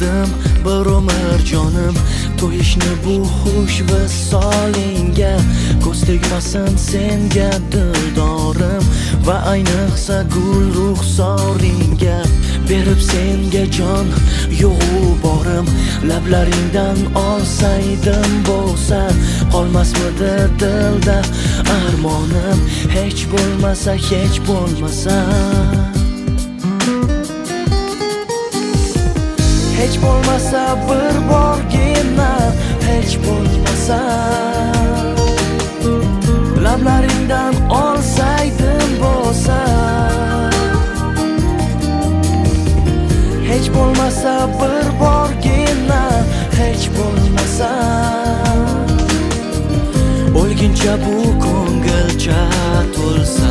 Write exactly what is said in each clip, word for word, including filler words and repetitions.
kutdim bir umr jonim, to'yishni bu xush visolingga. Ko'z tegmasin senga dildorim va ayniqsa gul ruxsoringga. Berib senga jon yo'g'u borim, lablaringdan olsaydim bo'lsa, qolmasmidi dilda armonim. Hech bo'lmasa, hech bo'lmasa, hech bo'lmasa bir borgina, hech bo'lmasa lablaringdan olsaydim bo'lsa, hech bo'lmasa bir borgina, hech bo'lmasa o'lguncha bu ko'ngilcha to'lsa.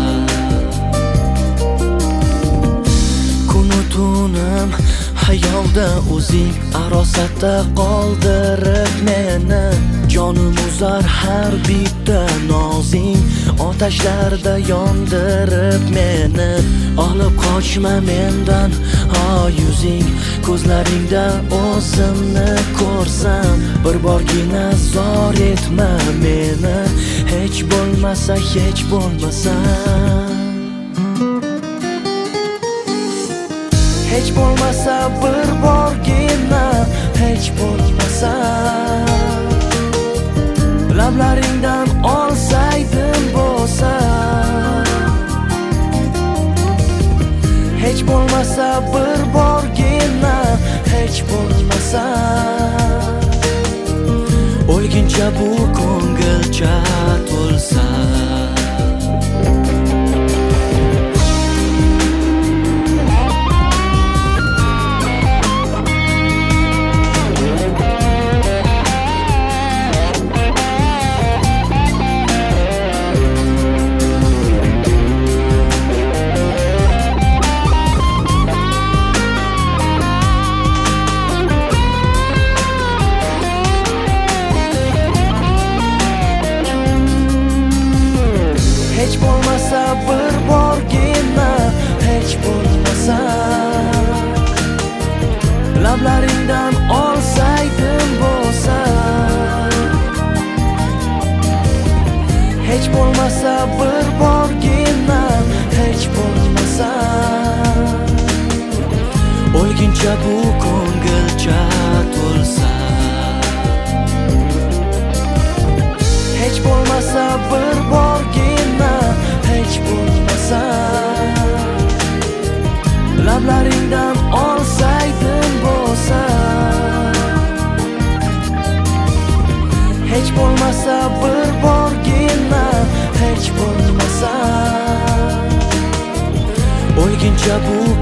Kunu tunim hayolda o'zing arosatda qoldirib meni, jonim uzar har bitta nozing, otashlarda yondirib meni. Olib qochma mendan ha yuzing, ko'zlaringda o'zimni ko'rsam, bir borgina zor etma meni. Hech bo'lmasa, hech bo'lmasa, hech bo'lmasa bir borgina, hech bo'lmasa lablaringdan olsaydim bo'lsa, hech bo'lmasa bir borgina, hech bo'lmasa o'lguncha bu ko'ngilcha to'lsa. Hech bo'lmasa bir borgina, hech bo'lmasa lablaringdan olsaydim bo'lsa, hech bo'lmasa bir borgina, hech bo'lmasa o'lguncha bu ko'ngilcha to'lsa. Hech bo'lmasa bir borgina, hech bo'lmasa lablaringdan olsaydim bo'lsa, hech bo'lmasa bir borgina, hech bo'lmasa o'lguncha bu